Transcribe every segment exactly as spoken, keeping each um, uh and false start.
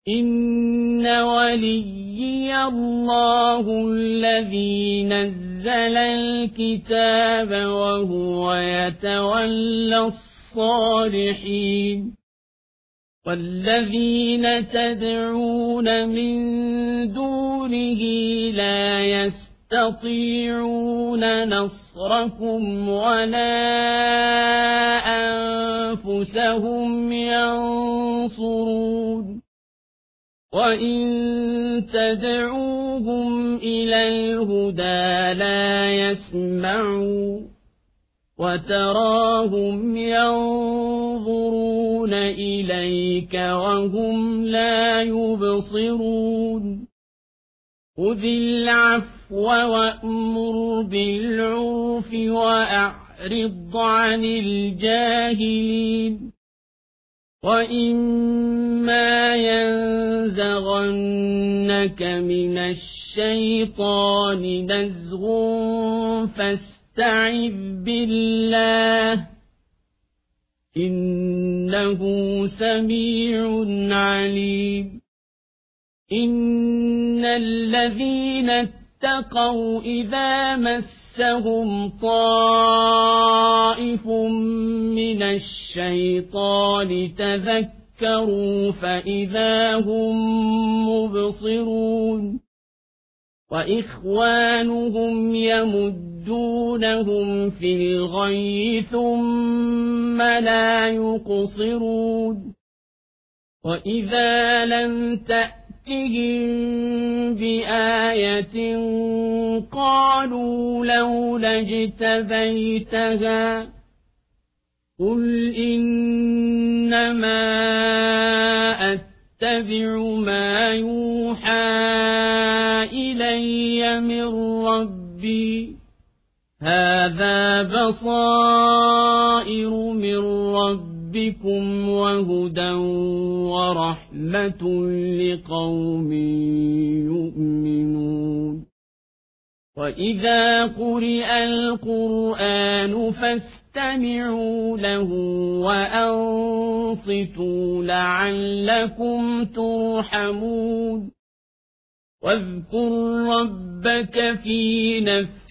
إن وليي الله الذي نزل الكتاب وهو يتولى الصالحين والذين تدعون من دونه لا يستطيعون نصركم ولا أنفسهم ينصرون وإن تدعوهم إلى الهدى لا يسمعوا وتراهم ينظرون إليك وهم لا يبصرون خذ العفو وأمر بالعرف وأعرض عن الجاهلين وإما ينزغنك من الشيطان نزغ فاستعذ بالله إنه سميع عليم إن الذين اتقوا إذا مسهم طائف من الشيطان تذكروا فإذا هم مبصرون وإخوانهم يمدونهم في الغي ثم لا يقصرون وإذا لم تأتهم بآية قالوا لولا اجتبيتها قل إنما أتبع ما يوحى إلي من ربي هذا بصائر من ربكم وهدى ورحمة لقوم يؤمنون وإذا قرئ القرآن فاستمعوا له وأنصتوا لعلكم ترحمون واذكر ربك في نفسك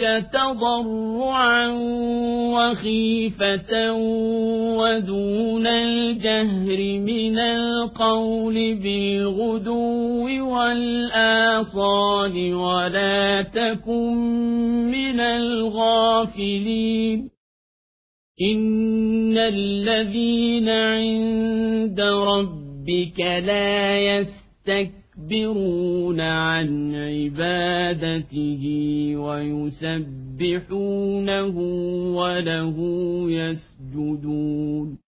تضرعا وخيفة ودون الجهر من القول بالغدو والآصال ولا تكن من الغافلين إن الذين عند ربك لا يستكبرون يستكبرون عن عبادته ويسبحونه وله يسجدون